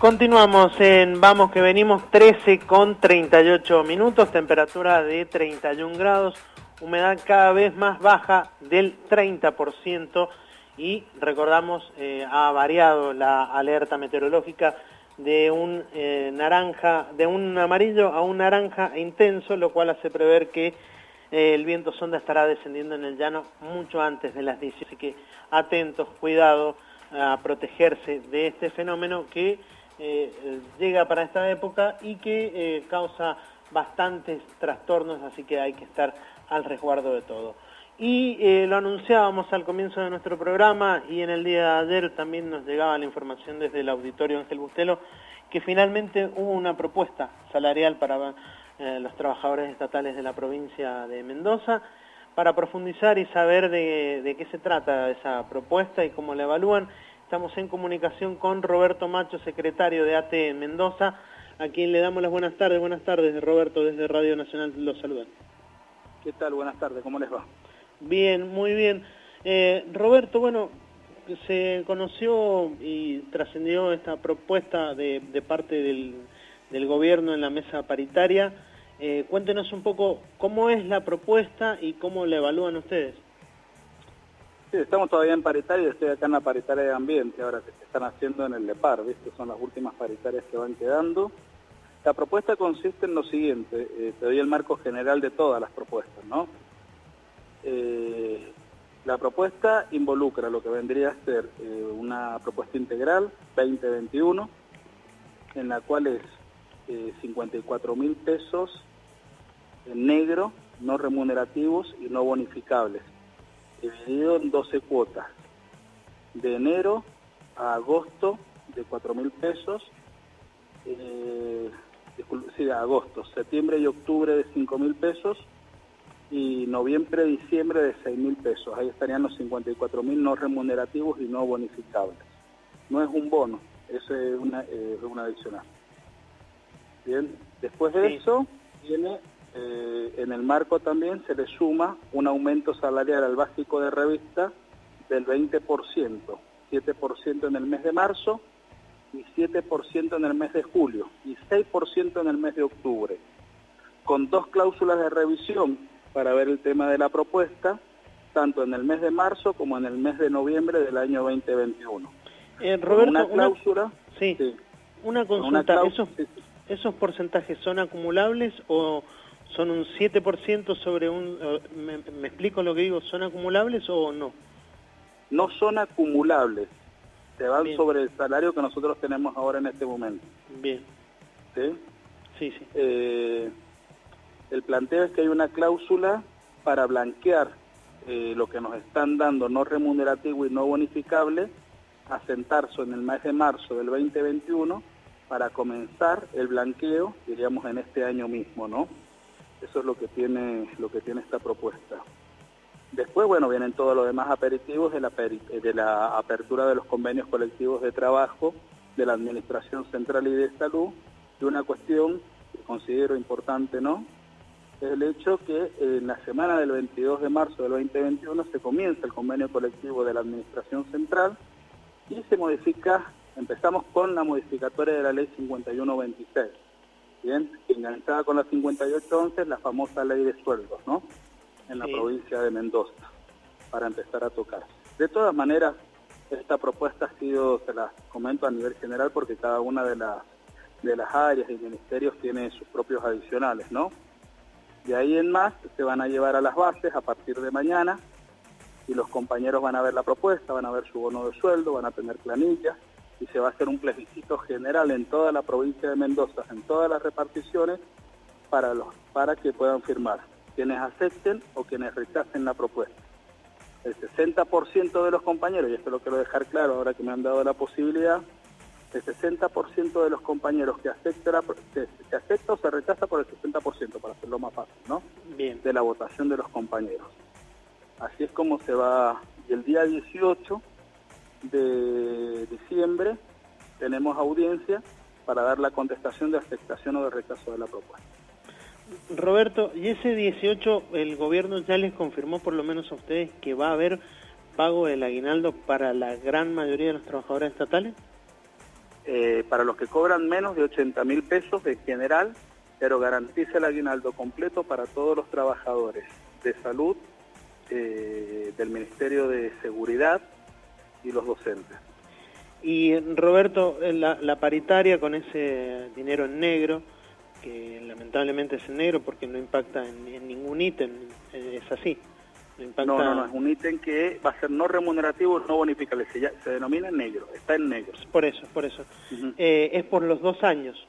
Continuamos en Vamos que Venimos, 13:38, temperatura de 31 grados, humedad cada vez más baja del 30% y recordamos, ha variado la alerta meteorológica de un amarillo a un naranja intenso, lo cual hace prever que el viento sonda estará descendiendo en el llano mucho antes de las 10, así que atentos, cuidado a protegerse de este fenómeno que llega para esta época y que causa bastantes trastornos, así que hay que estar al resguardo de todo. Y lo anunciábamos al comienzo de nuestro programa y en el día de ayer también nos llegaba la información desde el auditorio Ángel Bustelo que finalmente hubo una propuesta salarial para los trabajadores estatales de la provincia de Mendoza. Para profundizar y saber de qué se trata esa propuesta y cómo la evalúan, estamos en comunicación con Roberto Macho, secretario de ATE en Mendoza, a quien le damos las buenas tardes. Buenas tardes, Roberto, desde Radio Nacional los saludan. ¿Qué tal? Buenas tardes, ¿cómo les va? Bien, muy bien. Roberto, bueno, se conoció y trascendió esta propuesta de parte del gobierno en la mesa paritaria. Cuéntenos un poco cómo es la propuesta y cómo la evalúan ustedes. Sí, estamos todavía en paritaria, estoy acá en la paritaria de ambiente, ahora que se están haciendo en el LEPAR, ¿viste? Son las últimas paritarias que van quedando. La propuesta consiste en lo siguiente, te doy el marco general de todas las propuestas, ¿no? La propuesta involucra lo que vendría a ser una propuesta integral 2021, en la cual es 54.000 pesos en negro, no remunerativos y no bonificables, dividido en 12 cuotas, de enero a agosto de 4.000 pesos, de agosto, septiembre y octubre de 5.000 pesos, y noviembre, diciembre de 6.000 pesos. Ahí estarían los 54.000 no remunerativos y no bonificables. No es un bono, eso es una adicional. Bien, después de eso viene, en el marco también se le suma un aumento salarial al básico de revista del 20%, 7% en el mes de marzo y 7% en el mes de julio y 6% en el mes de octubre, con 2 cláusulas de revisión para ver el tema de la propuesta, tanto en el mes de marzo como en el mes de noviembre del año 2021. Roberto, una cláusula... Una consulta, ¿esos porcentajes son acumulables o son un 7% sobre un... ¿Me explico lo que digo? ¿Son acumulables o no? No son acumulables, se van Bien. sobre el salario que nosotros tenemos ahora en este momento. Bien. ¿Sí? Sí. El planteo es que hay una cláusula para blanquear lo que nos están dando no remunerativo y no bonificable, asentarse en el mes de marzo del 2021 para comenzar el blanqueo, diríamos, en este año mismo, ¿no? Eso es lo que tiene esta propuesta. Después, bueno, vienen todos los demás aperitivos de la apertura de los convenios colectivos de trabajo de la Administración Central y de Salud, y una cuestión que considero importante, ¿no?, es el hecho que en la semana del 22 de marzo del 2021 se comienza el convenio colectivo de la Administración Central y se modifica, empezamos con la modificatoria de la Ley 5126, bien, enganchada con la 5811, la famosa Ley de Sueldos, ¿no?, en la provincia de Mendoza, para empezar a tocar. De todas maneras, esta propuesta ha sido, se las comento a nivel general, porque cada una de las áreas y ministerios tiene sus propios adicionales, ¿no? De ahí en más se van a llevar a las bases a partir de mañana y los compañeros van a ver la propuesta, van a ver su bono de sueldo, van a tener planillas y se va a hacer un plebiscito general en toda la provincia de Mendoza, en todas las reparticiones, para que puedan firmar, quienes acepten o quienes rechacen la propuesta. El 60% de los compañeros, y esto lo quiero dejar claro ahora que me han dado la posibilidad, el 60% de los compañeros que acepta o se rechaza por el 60%, para hacerlo más fácil, ¿no? Bien. De la votación de los compañeros. Así es como se va. Y el día 18 de diciembre tenemos audiencia para dar la contestación de aceptación o de rechazo de la propuesta. Roberto, ¿y ese 18 el gobierno ya les confirmó por lo menos a ustedes que va a haber pago del aguinaldo para la gran mayoría de los trabajadores estatales? para los que cobran menos de 80.000 pesos en general, pero garantiza el aguinaldo completo para todos los trabajadores de salud, del Ministerio de Seguridad y los docentes. Y Roberto, la paritaria con ese dinero en negro, que lamentablemente es en negro porque no impacta en ningún ítem, es así. No, impacta... no, es un ítem que va a ser no remunerativo, no bonificable, se denomina en negro, está en negro. Por eso. Es por los 2 años.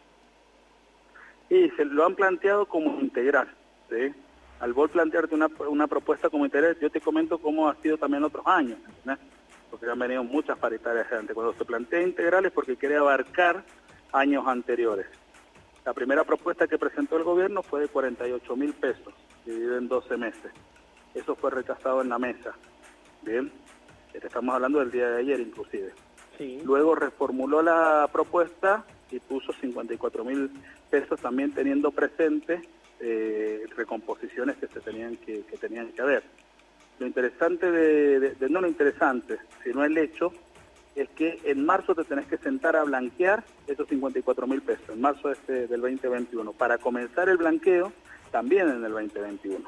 Y se lo han planteado como integral, ¿sí? Al vos plantearte una propuesta como integral, yo te comento cómo ha sido también otros años, ¿no? Porque han venido muchas paritarias antes. Cuando se plantea integral es porque quiere abarcar años anteriores. La primera propuesta que presentó el gobierno fue de 48.000 pesos, dividido en 12 meses. Eso fue rechazado en la mesa. Bien, estamos hablando del día de ayer inclusive. Sí. Luego reformuló la propuesta y puso 54.000 pesos también teniendo presente recomposiciones que tenían que haber. Lo interesante no lo interesante, sino el hecho, es que en marzo te tenés que sentar a blanquear esos 54.000 pesos, en marzo del 2021, para comenzar el blanqueo también en el 2021.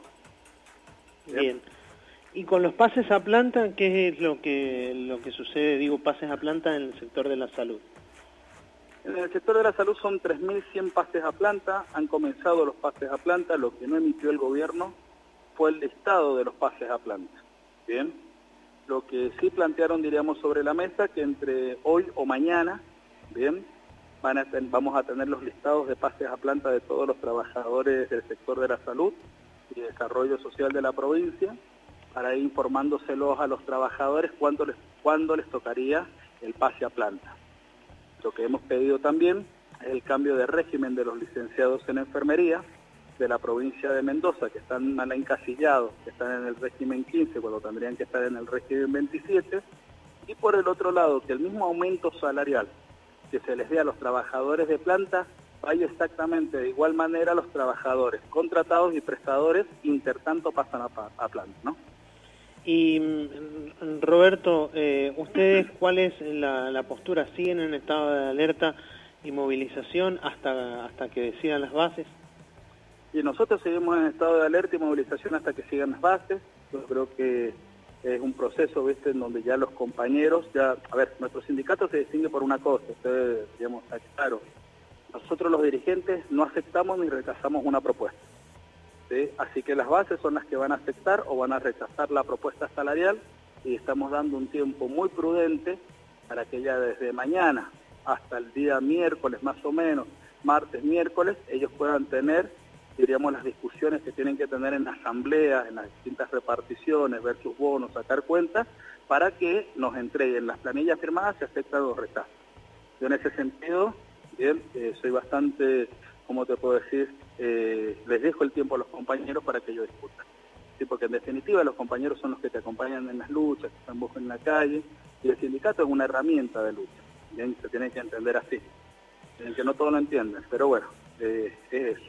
Bien. Y con los pases a planta, ¿qué es lo que sucede? Digo, pases a planta en el sector de la salud. En el sector de la salud son 3.100 pases a planta, han comenzado los pases a planta, lo que no emitió el gobierno fue el listado de los pases a planta. Bien, lo que sí plantearon, diríamos, sobre la mesa, que entre hoy o mañana, bien, vamos a tener los listados de pases a planta de todos los trabajadores del sector de la salud y desarrollo social de la provincia, para ir informándoselos a los trabajadores cuándo les tocaría el pase a planta. Lo que hemos pedido también es el cambio de régimen de los licenciados en enfermería de la provincia de Mendoza, que están mal encasillados, que están en el régimen 15 cuando tendrían que estar en el régimen 27, y por el otro lado, que el mismo aumento salarial que se les dé a los trabajadores de planta vaya exactamente de igual manera a los trabajadores contratados y prestadores, intertanto pasan a planta, ¿no? Y Roberto, ¿ustedes cuál es la postura? ¿Siguen en estado de alerta y movilización hasta que decidan las bases? Y nosotros seguimos en estado de alerta y movilización hasta que sigan las bases. Yo creo que es un proceso, ¿viste?, en donde ya los compañeros, nuestro sindicato se distingue por una cosa, ustedes, digamos, está claro. Nosotros los dirigentes no aceptamos ni rechazamos una propuesta, ¿sí? Así que las bases son las que van a aceptar o van a rechazar la propuesta salarial, y estamos dando un tiempo muy prudente para que ya desde mañana hasta el día miércoles más o menos, martes, miércoles, ellos puedan tener, diríamos, las discusiones que tienen que tener en la asamblea, en las distintas reparticiones, ver sus bonos, sacar cuentas, para que nos entreguen las planillas firmadas y aceptan los rechazos. Yo en ese sentido, bien, soy bastante, ¿cómo te puedo decir? Les dejo el tiempo a los compañeros para que ellos discutan. Sí, porque en definitiva los compañeros son los que te acompañan en las luchas, que están vos en la calle, y el sindicato es una herramienta de lucha. Bien, se tiene que entender así. En que no todos lo entienden, pero bueno, es eso.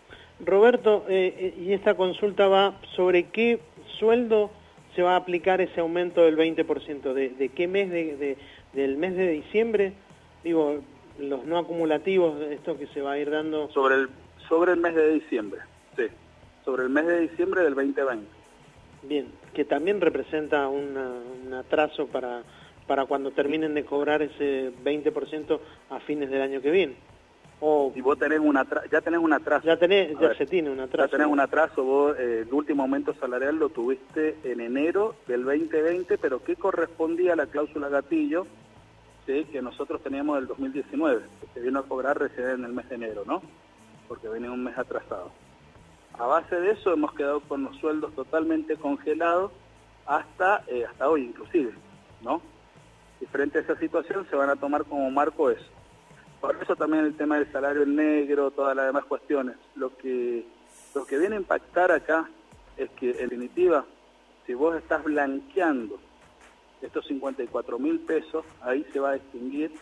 Roberto, y esta consulta va sobre qué sueldo se va a aplicar ese aumento del 20%, ¿de qué mes, del mes de diciembre? Digo, los no acumulativos, esto que se va a ir dando... Sobre el mes de diciembre, sí, sobre el mes de diciembre del 2020. Bien, que también representa un atraso para cuando terminen de cobrar ese 20% a fines del año que viene. Si vos tenés ya tenés un atraso. Ya se tiene un atraso. Ya tenés un atraso, vos el último aumento salarial lo tuviste en enero del 2020, pero que correspondía a la cláusula gatillo, ¿sí?, que nosotros teníamos del 2019, que se vino a cobrar recién en el mes de enero, ¿no? Porque venía un mes atrasado. A base de eso hemos quedado con los sueldos totalmente congelados hasta hoy inclusive, ¿no? Y frente a esa situación se van a tomar como marco eso. Por eso también el tema del salario en negro, todas las demás cuestiones. Lo que viene a impactar acá es que, en definitiva, si vos estás blanqueando estos 54.000 pesos, ahí se va a distinguir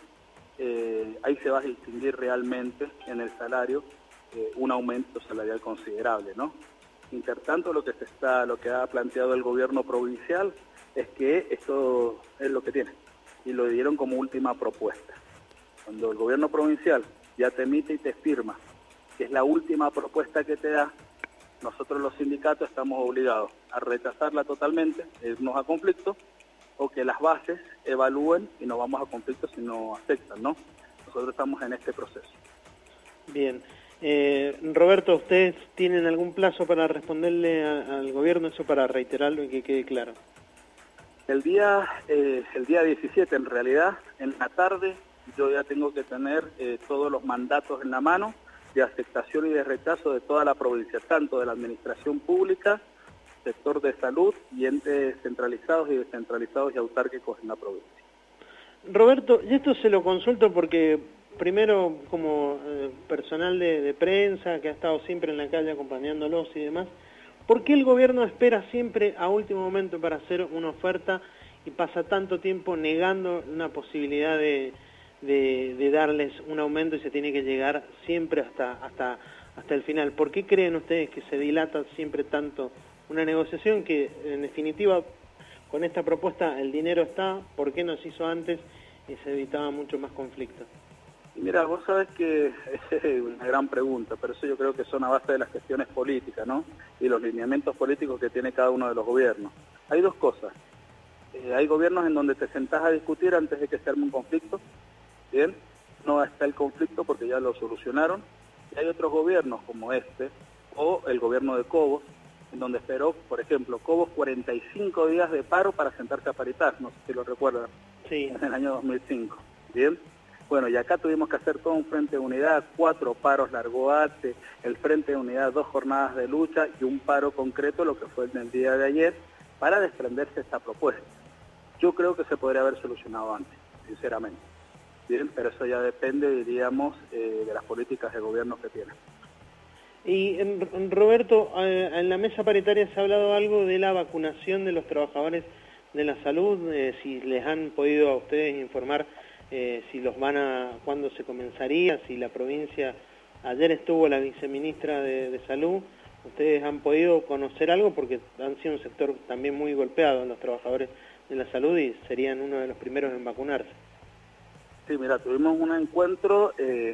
realmente en el salario un aumento salarial considerable, ¿no? Intertanto, lo que ha planteado el gobierno provincial es que esto es lo que tiene, y lo dieron como última propuesta. Cuando el gobierno provincial ya te emite y te firma, que es la última propuesta que te da, nosotros los sindicatos estamos obligados a rechazarla totalmente, irnos a conflicto, o que las bases evalúen y nos vamos a conflicto si no aceptan, ¿no? Nosotros estamos en este proceso. Bien. Roberto, ¿ustedes tienen algún plazo para responderle al gobierno, eso para reiterarlo y que quede claro? El día 17, en realidad, en la tarde, yo ya tengo que tener todos los mandatos en la mano de aceptación y de rechazo de toda la provincia, tanto de la administración pública, sector de salud y entes centralizados y descentralizados y autárquicos en la provincia. Roberto, y esto se lo consulto porque primero como personal de prensa que ha estado siempre en la calle acompañándolos y demás, ¿por qué el gobierno espera siempre a último momento para hacer una oferta y pasa tanto tiempo negando una posibilidad de darles un aumento y se tiene que llegar siempre hasta el final? ¿Por qué creen ustedes que se dilata siempre tanto una negociación que en definitiva con esta propuesta el dinero está? ¿Por qué no se hizo antes y se evitaba mucho más conflicto? Mira, vos sabés que esa es una gran pregunta, pero eso yo creo que son a base de las cuestiones políticas, ¿no? Y los lineamientos políticos que tiene cada uno de los gobiernos. Hay dos cosas. Hay gobiernos en donde te sentás a discutir antes de que se arme un conflicto, ¿bien? No está el conflicto porque ya lo solucionaron. Y hay otros gobiernos como este, o el gobierno de Cobos, en donde esperó, por ejemplo, Cobos 45 días de paro para sentarse a paritar, no sé si lo recuerdan, sí, en el año 2005, ¿bien? Bueno, y acá tuvimos que hacer todo un frente de unidad, 4 paros largo ATE, el frente de unidad, 2 jornadas de lucha y un paro concreto, lo que fue en el día de ayer, para desprenderse de esta propuesta. Yo creo que se podría haber solucionado antes, sinceramente. Bien, pero eso ya depende, diríamos, de las políticas de gobierno que tienen. Y Roberto, en la mesa paritaria se ha hablado algo de la vacunación de los trabajadores de la salud, si les han podido a ustedes informar si los cuándo se comenzaría, si la provincia, ayer estuvo la viceministra de Salud, ustedes han podido conocer algo porque han sido un sector también muy golpeado los trabajadores de la salud y serían uno de los primeros en vacunarse. Sí, mira, tuvimos un encuentro, el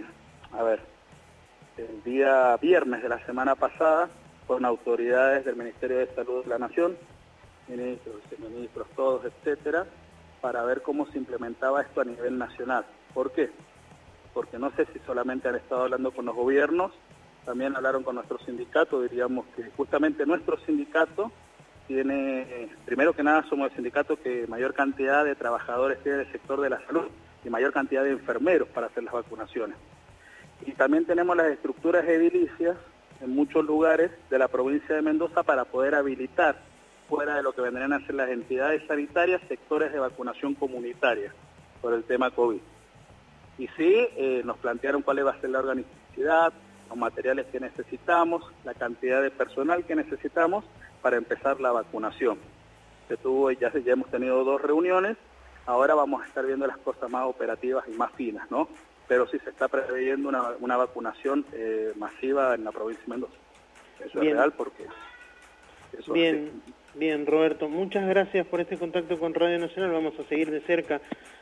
día viernes de la semana pasada con autoridades del Ministerio de Salud de la Nación, ministros, viceministros, todos, etcétera, para ver cómo se implementaba esto a nivel nacional. ¿Por qué? Porque no sé si solamente han estado hablando con los gobiernos, también hablaron con nuestro sindicato, diríamos que justamente nuestro sindicato tiene, primero que nada somos el sindicato que mayor cantidad de trabajadores tiene del sector de la salud y mayor cantidad de enfermeros para hacer las vacunaciones. Y también tenemos las estructuras edilicias en muchos lugares de la provincia de Mendoza para poder habilitar, fuera de lo que vendrían a ser las entidades sanitarias, sectores de vacunación comunitaria por el tema COVID. Y sí, nos plantearon cuál va a ser la organicidad, los materiales que necesitamos, la cantidad de personal que necesitamos para empezar la vacunación. Ya hemos tenido 2 reuniones, ahora vamos a estar viendo las cosas más operativas y más finas, ¿no? Pero sí se está previendo una vacunación masiva en la provincia de Mendoza. Eso Bien. es real porque... Eso Bien, Roberto, muchas gracias por este contacto con Radio Nacional. Vamos a seguir de cerca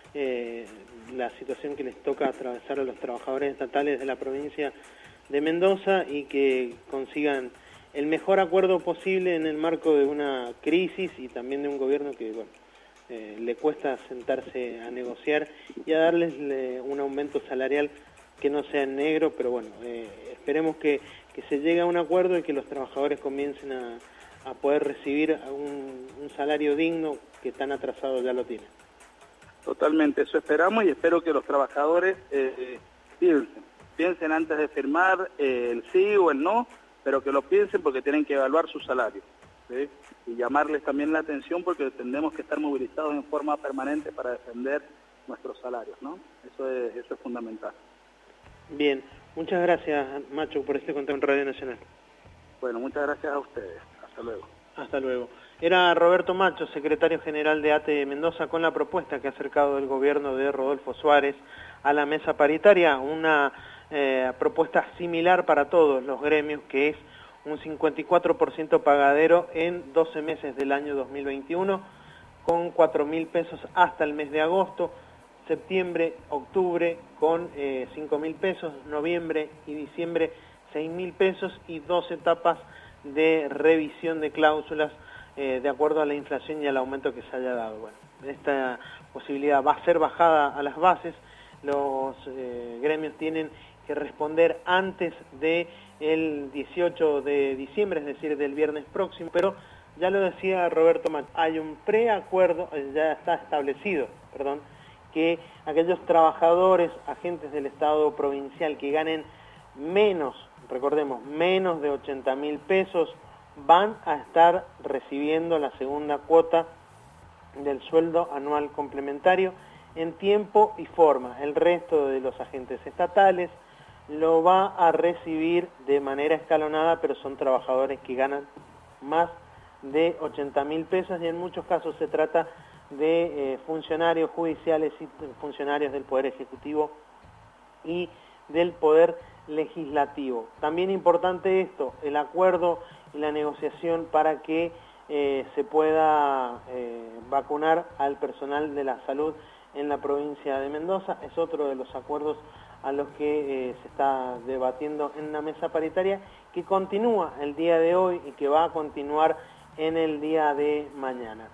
la situación que les toca atravesar a los trabajadores estatales de la provincia de Mendoza y que consigan el mejor acuerdo posible en el marco de una crisis y también de un gobierno que, bueno, le cuesta sentarse a negociar y a darles un aumento salarial que no sea en negro, pero bueno, esperemos que se llegue a un acuerdo y que los trabajadores comiencen a poder recibir un salario digno que tan atrasado ya lo tienen. Totalmente, eso esperamos y espero que los trabajadores piensen antes de firmar el sí o el no, pero que lo piensen porque tienen que evaluar su salario, ¿sí? Y llamarles también la atención porque tendremos que estar movilizados en forma permanente para defender nuestros salarios, ¿no? Eso es fundamental. Bien, muchas gracias, Macho, por este contacto en Radio Nacional. Bueno, muchas gracias a ustedes. Hasta luego. Hasta luego. Era Roberto Macho, secretario general de ATE Mendoza, con la propuesta que ha acercado el gobierno de Rodolfo Suárez a la mesa paritaria, una propuesta similar para todos los gremios, que es un 54% pagadero en 12 meses del año 2021, con 4.000 pesos hasta el mes de agosto, septiembre, octubre con 5.000 pesos, noviembre y diciembre 6.000 pesos y 2 etapas de revisión de cláusulas de acuerdo a la inflación y al aumento que se haya dado. Bueno, esta posibilidad va a ser bajada a las bases, los gremios tienen que responder antes del 18 de diciembre, es decir, del viernes próximo, pero ya lo decía Roberto Matt, hay un preacuerdo, ya está establecido, que aquellos trabajadores, agentes del Estado provincial que ganen menos, recordemos, menos de 80.000 pesos, van a estar recibiendo la segunda cuota del sueldo anual complementario en tiempo y forma. El resto de los agentes estatales lo va a recibir de manera escalonada, pero son trabajadores que ganan más de 80.000 pesos y en muchos casos se trata de funcionarios judiciales y funcionarios del Poder Ejecutivo y del Poder Legislativo. También importante esto, el acuerdo y la negociación para que se pueda vacunar al personal de la salud en la provincia de Mendoza. Es otro de los acuerdos a los que se está debatiendo en una mesa paritaria que continúa el día de hoy y que va a continuar en el día de mañana.